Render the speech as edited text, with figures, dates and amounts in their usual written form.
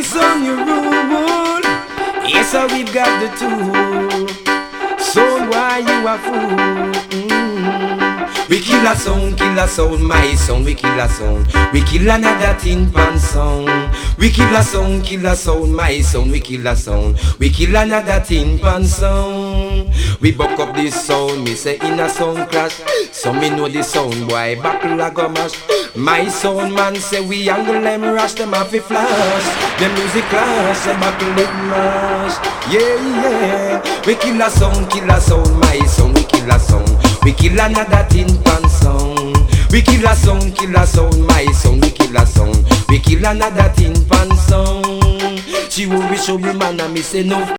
son, you rule. Yes, sir, we've got the tool. So why you a fool? We kill a sound, my sound. We kill a sound. We kill another tin pan sound. We kill a sound, my sound. We kill a sound. We kill another tin pan sound. We buck up this sound, me say in a sound clash. So me know the sound boy buckle a go mash. My sound man say we angle them rush, them have to flash. Them music clash, them buckle it mash. Yeah. We kill a sound, my sound. We kill a sound. We kill another tin pan sound. We kill a sound, my sound. We kill a sound. We kill another tin pan sound. She will be show me man and me say no.